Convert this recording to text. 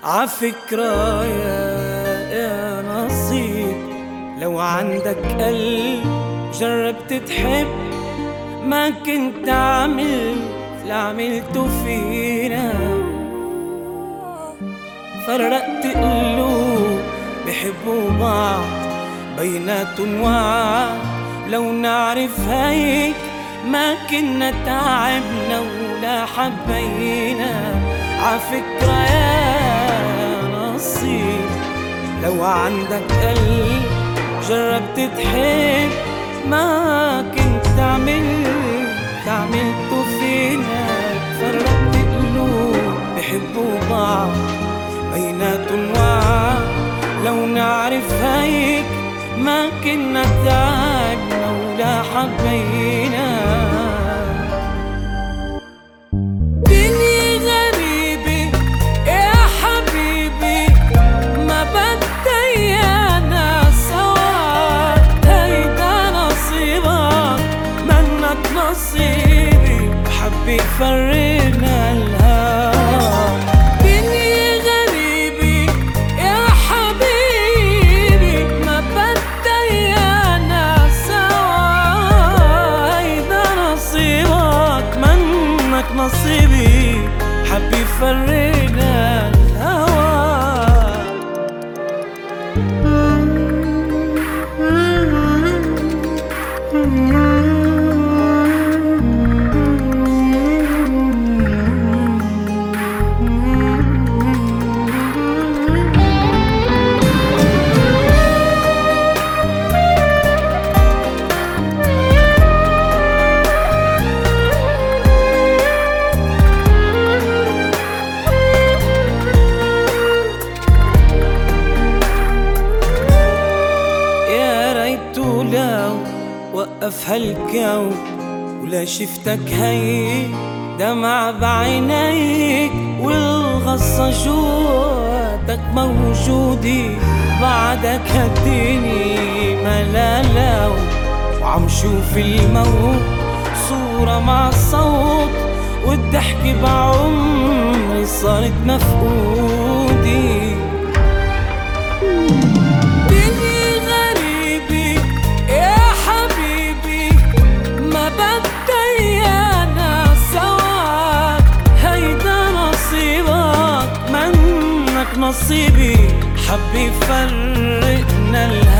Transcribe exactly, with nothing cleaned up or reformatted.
عفكرة يا, يا نصيب، لو عندك قلب جربت تحب، ما كنت عملت اللي عملته فينا. فرقت قلوب بحبوا بعض بيناتن وعد، لو نعرف هيك ما كنا تعبنا ولا حبينا. عفكرة يا نصيب، لو عندك قلب جربت تحب، ما كنت تعمل تعملته فينا. فرقت قلوب بحبوا بعض بيناتن وعد، لو نعرف هيك ما كنا تعبنا ولا حبينا. دنيا غريبة يا حبيبي، ما بدي ايانا سوا، هيدا نصيبك منك نصيبي، حبي فرقنا الهوى. دنيا غريبة يا حبيبي، ما بدي ايانا سوا، هيدا نصيبك منك نصيبي، حبي فرقنا الهوى. لو وقف هالكون ولا شفتك هيك دمع بعينيك، والغصة جواتك موجودة، بعدك هديني ملالو، وعم شوف الموت صورة مع الصوت، والضحكة بعمري صارت مفقودة. نصيبي حبي فرقنا الهوى.